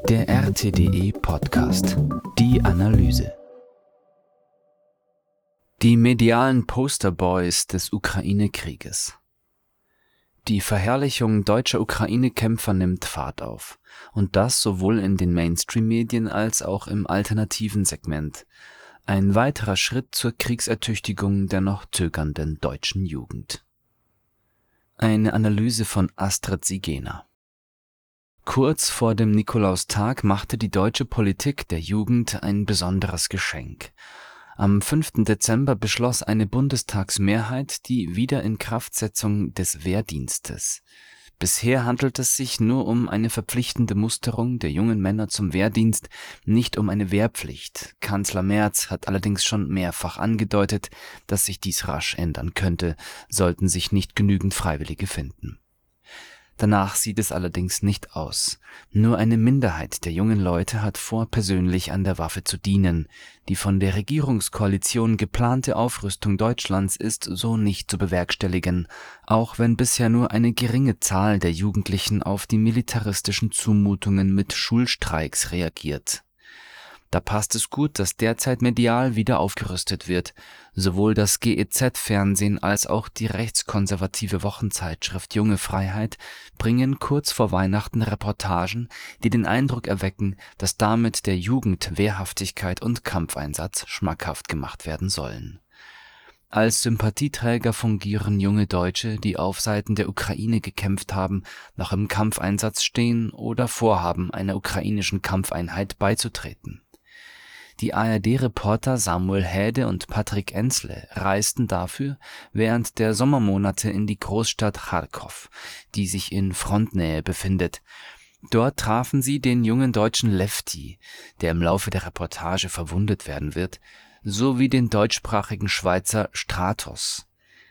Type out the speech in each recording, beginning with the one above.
Der RTDE Podcast. Die Analyse. Die medialen Posterboys des Ukraine-Krieges. Die Verherrlichung deutscher Ukraine-Kämpfer nimmt Fahrt auf. Und das sowohl in den Mainstream-Medien als auch im alternativen Segment. Ein weiterer Schritt zur Kriegsertüchtigung der noch zögernden deutschen Jugend. Eine Analyse von Astrid Sigena. Kurz vor dem Nikolaustag machte die deutsche Politik der Jugend ein besonderes Geschenk. Am 5. Dezember beschloss eine Bundestagsmehrheit die Wiederinkraftsetzung des Wehrdienstes. Bisher handelt es sich nur um eine verpflichtende Musterung der jungen Männer zum Wehrdienst, nicht um eine Wehrpflicht. Kanzler Merz hat allerdings schon mehrfach angedeutet, dass sich dies rasch ändern könnte, sollten sich nicht genügend Freiwillige finden. Danach sieht es allerdings nicht aus. Nur eine Minderheit der jungen Leute hat vor, persönlich an der Waffe zu dienen. Die von der Regierungskoalition geplante Aufrüstung Deutschlands ist so nicht zu bewerkstelligen, auch wenn bisher nur eine geringe Zahl der Jugendlichen auf die militaristischen Zumutungen mit Schulstreiks reagiert. Da passt es gut, dass derzeit medial wieder aufgerüstet wird. Sowohl das GEZ-Fernsehen als auch die rechtskonservative Wochenzeitschrift Junge Freiheit bringen kurz vor Weihnachten Reportagen, die den Eindruck erwecken, dass damit der Jugend Wehrhaftigkeit und Kampfeinsatz schmackhaft gemacht werden sollen. Als Sympathieträger fungieren junge Deutsche, die auf Seiten der Ukraine gekämpft haben, noch im Kampfeinsatz stehen oder vorhaben, einer ukrainischen Kampfeinheit beizutreten. Die ARD-Reporter Samuel Häde und Patrick Enzle reisten dafür während der Sommermonate in die Großstadt Charkow, die sich in Frontnähe befindet. Dort trafen sie den jungen deutschen Lefty, der im Laufe der Reportage verwundet werden wird, sowie den deutschsprachigen Schweizer Stratos.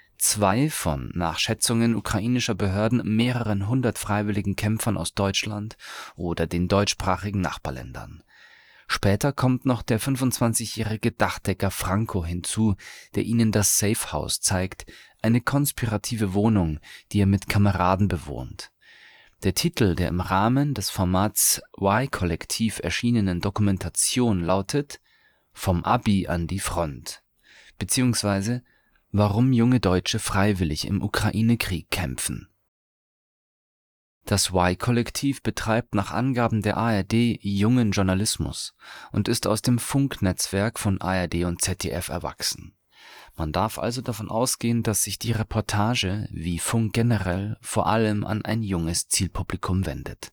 2 von, nach Schätzungen ukrainischer Behörden, mehreren hundert freiwilligen Kämpfern aus Deutschland oder den deutschsprachigen Nachbarländern. Später kommt noch der 25-jährige Dachdecker Franco hinzu, der ihnen das Safe House zeigt, eine konspirative Wohnung, die er mit Kameraden bewohnt. Der Titel der im Rahmen des Formats Y-Kollektiv erschienenen Dokumentation lautet »Vom Abi an die Front« bzw. »Warum junge Deutsche freiwillig im Ukraine-Krieg kämpfen«. Das Y-Kollektiv betreibt nach Angaben der ARD jungen Journalismus und ist aus dem Funknetzwerk von ARD und ZDF erwachsen. Man darf also davon ausgehen, dass sich die Reportage, wie Funk generell, vor allem an ein junges Zielpublikum wendet.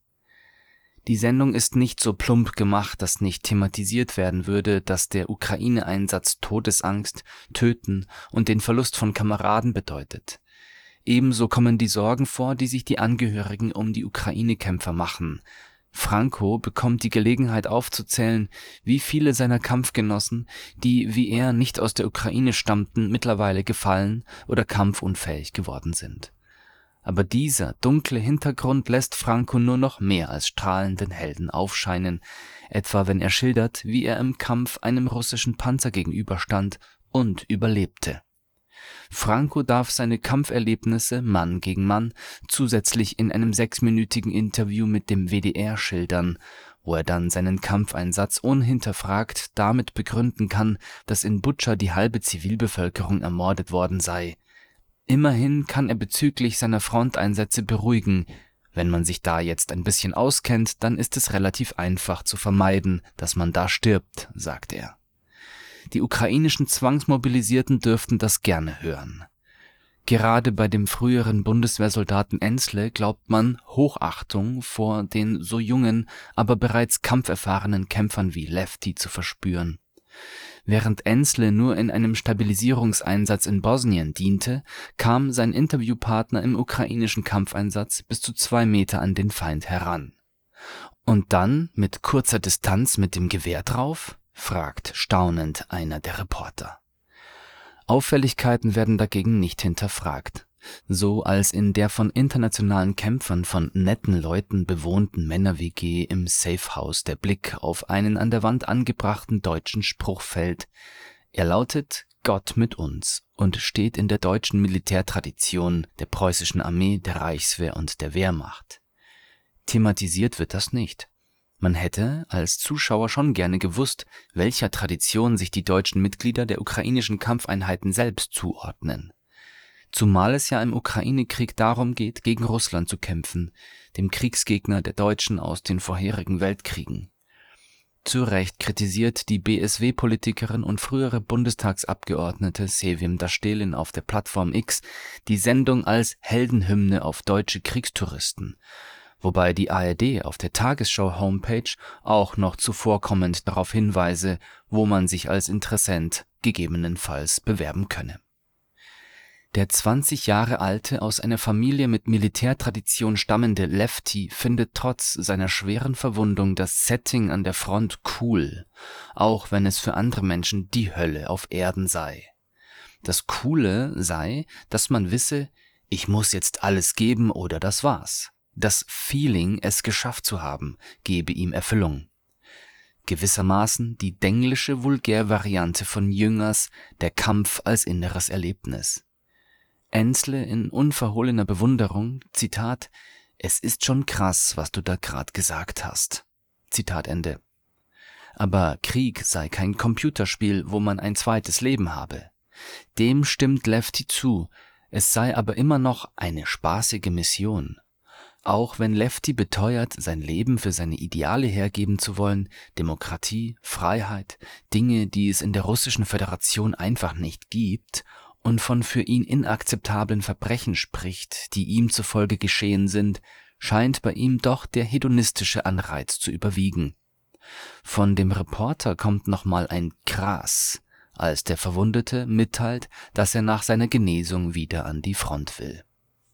Die Sendung ist nicht so plump gemacht, dass nicht thematisiert werden würde, dass der Ukraine-Einsatz Todesangst, Töten und den Verlust von Kameraden bedeutet. Ebenso kommen die Sorgen vor, die sich die Angehörigen um die Ukraine-Kämpfer machen. Franco bekommt die Gelegenheit aufzuzählen, wie viele seiner Kampfgenossen, die wie er nicht aus der Ukraine stammten, mittlerweile gefallen oder kampfunfähig geworden sind. Aber dieser dunkle Hintergrund lässt Franco nur noch mehr als strahlenden Helden aufscheinen, etwa wenn er schildert, wie er im Kampf einem russischen Panzer gegenüberstand und überlebte. Franco darf seine Kampferlebnisse Mann gegen Mann zusätzlich in einem 6-minütigen Interview mit dem WDR schildern, wo er dann seinen Kampfeinsatz unhinterfragt damit begründen kann, dass in Butscha die halbe Zivilbevölkerung ermordet worden sei. Immerhin kann er bezüglich seiner Fronteinsätze beruhigen. Wenn man sich da jetzt ein bisschen auskennt, dann ist es relativ einfach zu vermeiden, dass man da stirbt, sagt er. Die ukrainischen Zwangsmobilisierten dürften das gerne hören. Gerade bei dem früheren Bundeswehrsoldaten Enzle glaubt man Hochachtung vor den so jungen, aber bereits kampferfahrenen Kämpfern wie Lefty zu verspüren. Während Enzle nur in einem Stabilisierungseinsatz in Bosnien diente, kam sein Interviewpartner im ukrainischen Kampfeinsatz bis zu 2 Meter an den Feind heran. Und dann mit kurzer Distanz mit dem Gewehr drauf? Fragt staunend einer der Reporter. Auffälligkeiten werden dagegen nicht hinterfragt. So als in der von internationalen Kämpfern von netten Leuten bewohnten Männer-WG im Safehouse der Blick auf einen an der Wand angebrachten deutschen Spruch fällt. Er lautet »Gott mit uns« und steht in der deutschen Militärtradition der preußischen Armee, der Reichswehr und der Wehrmacht. Thematisiert wird das nicht. Man hätte als Zuschauer schon gerne gewusst, welcher Tradition sich die deutschen Mitglieder der ukrainischen Kampfeinheiten selbst zuordnen. Zumal es ja im Ukraine-Krieg darum geht, gegen Russland zu kämpfen, dem Kriegsgegner der Deutschen aus den vorherigen Weltkriegen. Zu Recht kritisiert die BSW-Politikerin und frühere Bundestagsabgeordnete Sevim Dastelin auf der Plattform X die Sendung als Heldenhymne auf deutsche Kriegstouristen, wobei die ARD auf der Tagesschau-Homepage auch noch zuvorkommend darauf hinweise, wo man sich als Interessent gegebenenfalls bewerben könne. Der 20 Jahre alte, aus einer Familie mit Militärtradition stammende Lefty findet trotz seiner schweren Verwundung das Setting an der Front cool, auch wenn es für andere Menschen die Hölle auf Erden sei. Das Coole sei, dass man wisse, ich muss jetzt alles geben oder das war's. Das Feeling, es geschafft zu haben, gebe ihm Erfüllung. Gewissermaßen die denglische Vulgärvariante von Jüngers, der Kampf als inneres Erlebnis. Ensle in unverhohlener Bewunderung, Zitat, es ist schon krass, was du da grad gesagt hast. Zitat Ende. Aber Krieg sei kein Computerspiel, wo man ein zweites Leben habe. Dem stimmt Lefty zu, es sei aber immer noch eine spaßige Mission. Auch wenn Lefty beteuert, sein Leben für seine Ideale hergeben zu wollen, Demokratie, Freiheit, Dinge, die es in der Russischen Föderation einfach nicht gibt, und von für ihn inakzeptablen Verbrechen spricht, die ihm zufolge geschehen sind, scheint bei ihm doch der hedonistische Anreiz zu überwiegen. Von dem Reporter kommt nochmal ein Krass, als der Verwundete mitteilt, dass er nach seiner Genesung wieder an die Front will.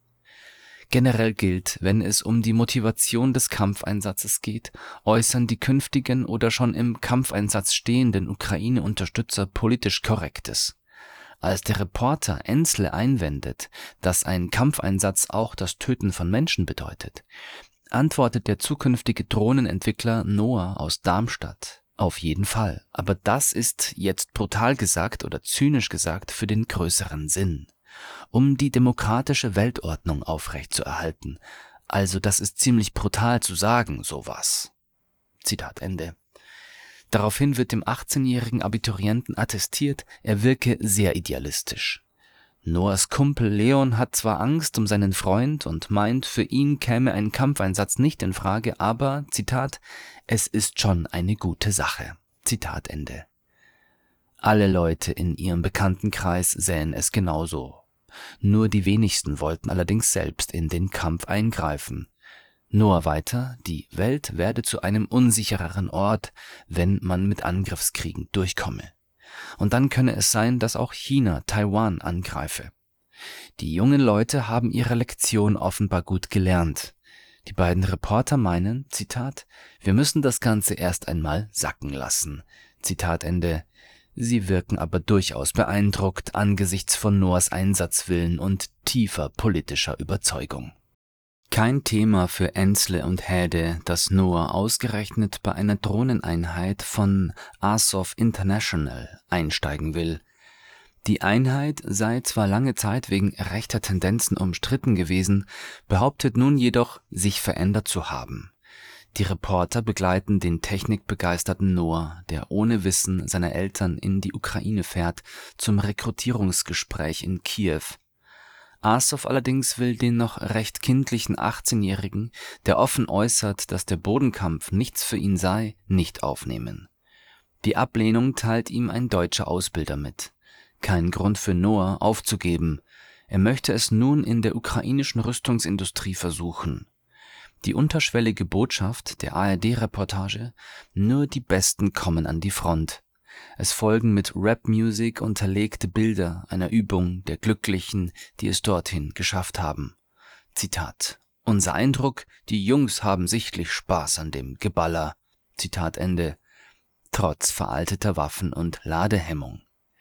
Generell gilt, wenn es um die Motivation des Kampfeinsatzes geht, äußern die künftigen oder schon im Kampfeinsatz stehenden Ukraine-Unterstützer politisch Korrektes. Als der Reporter Ensle einwendet, dass ein Kampfeinsatz auch das Töten von Menschen bedeutet, antwortet der zukünftige Drohnenentwickler Noah aus Darmstadt: Auf jeden Fall, aber das ist jetzt brutal gesagt oder zynisch gesagt für den größeren Sinn, um die demokratische Weltordnung aufrechtzuerhalten. Also das ist ziemlich brutal zu sagen, sowas. Zitat Ende. Daraufhin wird dem 18-jährigen Abiturienten attestiert, er wirke sehr idealistisch. Noahs Kumpel Leon hat zwar Angst um seinen Freund und meint, für ihn käme ein Kampfeinsatz nicht in Frage, aber, Zitat, es ist schon eine gute Sache. Zitat Ende. Alle Leute in ihrem Bekanntenkreis sähen es genauso. Nur die wenigsten wollten allerdings selbst in den Kampf eingreifen. Noah weiter, die Welt werde zu einem unsichereren Ort, wenn man mit Angriffskriegen durchkomme. Und dann könne es sein, dass auch China Taiwan angreife. Die jungen Leute haben ihre Lektion offenbar gut gelernt. Die beiden Reporter meinen, Zitat, wir müssen das Ganze erst einmal sacken lassen. Zitat Ende. Sie wirken aber durchaus beeindruckt angesichts von Noahs Einsatzwillen und tiefer politischer Überzeugung. Kein Thema für Ensle und Häde, dass Noah ausgerechnet bei einer Drohneneinheit von Azov International einsteigen will. Die Einheit sei zwar lange Zeit wegen rechter Tendenzen umstritten gewesen, behauptet nun jedoch, sich verändert zu haben. Die Reporter begleiten den technikbegeisterten Noah, der ohne Wissen seiner Eltern in die Ukraine fährt, zum Rekrutierungsgespräch in Kiew. Azov allerdings will den noch recht kindlichen 18-Jährigen, der offen äußert, dass der Bodenkampf nichts für ihn sei, nicht aufnehmen. Die Ablehnung teilt ihm ein deutscher Ausbilder mit. Kein Grund für Noah aufzugeben. Er möchte es nun in der ukrainischen Rüstungsindustrie versuchen. Die unterschwellige Botschaft der ARD-Reportage: Nur die Besten kommen an die Front. Es folgen mit Rap-Music unterlegte Bilder einer Übung der Glücklichen, die es dorthin geschafft haben. Zitat: Unser Eindruck, die Jungs haben sichtlich Spaß an dem Geballer. Zitat Ende. Trotz veralteter Waffen und Ladehemmung.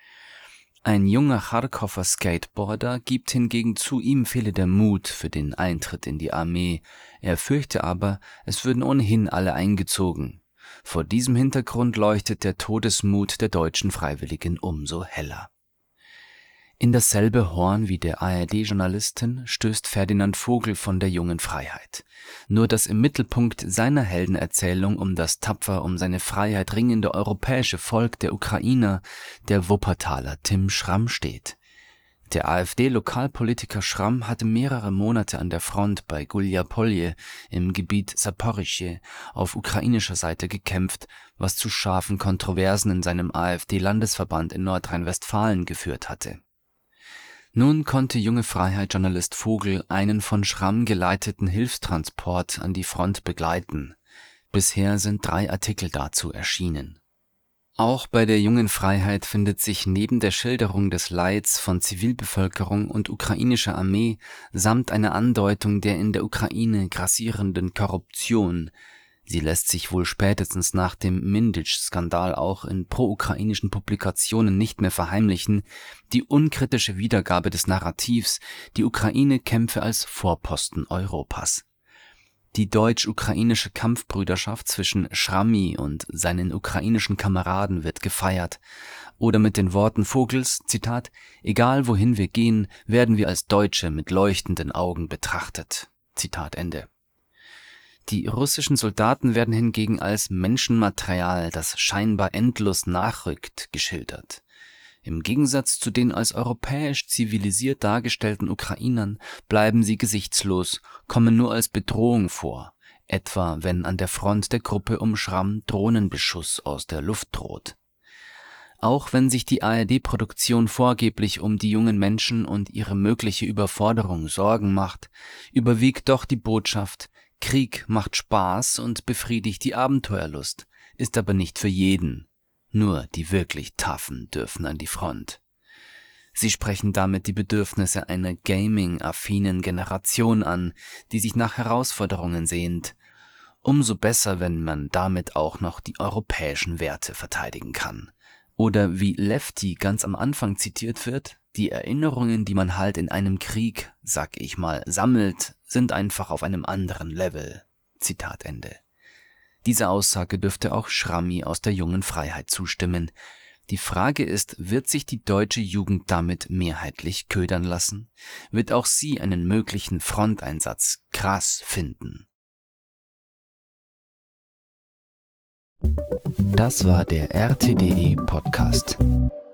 Ein junger Charkower Skateboarder gibt hingegen zu, ihm fehle der Mut für den Eintritt in die Armee. Er fürchte aber, es würden ohnehin alle eingezogen. Vor diesem Hintergrund leuchtet der Todesmut der deutschen Freiwilligen umso heller. In dasselbe Horn wie der ARD-Journalistin stößt Ferdinand Vogel von der Jungen Freiheit. Nur dass im Mittelpunkt seiner Heldenerzählung um das tapfer um seine Freiheit ringende europäische Volk der Ukrainer der Wuppertaler Tim Schramm steht. Der AfD-Lokalpolitiker Schramm hatte mehrere Monate an der Front bei Guljapolje im Gebiet Saporischschje auf ukrainischer Seite gekämpft, was zu scharfen Kontroversen in seinem AfD-Landesverband in Nordrhein-Westfalen geführt hatte. Nun konnte Junge Freiheit-Journalist Vogel einen von Schramm geleiteten Hilfstransport an die Front begleiten. Bisher sind 3 Artikel dazu erschienen. Auch bei der Jungen Freiheit findet sich neben der Schilderung des Leids von Zivilbevölkerung und ukrainischer Armee samt einer Andeutung der in der Ukraine grassierenden Korruption, sie lässt sich wohl spätestens nach dem Minditsch-Skandal auch in pro-ukrainischen Publikationen nicht mehr verheimlichen, die unkritische Wiedergabe des Narrativs, die Ukraine kämpfe als Vorposten Europas. Die deutsch-ukrainische Kampfbrüderschaft zwischen Schrammi und seinen ukrainischen Kameraden wird gefeiert. Oder mit den Worten Vogels, Zitat, »Egal wohin wir gehen, werden wir als Deutsche mit leuchtenden Augen betrachtet.« Zitat Ende. Die russischen Soldaten werden hingegen als Menschenmaterial, das scheinbar endlos nachrückt, geschildert. Im Gegensatz zu den als europäisch zivilisiert dargestellten Ukrainern bleiben sie gesichtslos, kommen nur als Bedrohung vor, etwa wenn an der Front der Gruppe um Schramm Drohnenbeschuss aus der Luft droht. Auch wenn sich die ARD-Produktion vorgeblich um die jungen Menschen und ihre mögliche Überforderung Sorgen macht, überwiegt doch die Botschaft: Krieg macht Spaß und befriedigt die Abenteuerlust, ist aber nicht für jeden. Nur die wirklich Taffen dürfen an die Front. Sie sprechen damit die Bedürfnisse einer gaming-affinen Generation an, die sich nach Herausforderungen sehnt. Umso besser, wenn man damit auch noch die europäischen Werte verteidigen kann. Oder wie Lefty ganz am Anfang zitiert wird, die Erinnerungen, die man halt in einem Krieg, sag ich mal, sammelt, sind einfach auf einem anderen Level. Zitat Ende. Diese Aussage dürfte auch Schrammi aus der Jungen Freiheit zustimmen. Die Frage ist, wird sich die deutsche Jugend damit mehrheitlich ködern lassen? Wird auch sie einen möglichen Fronteinsatz krass finden? Das war der RTDE Podcast.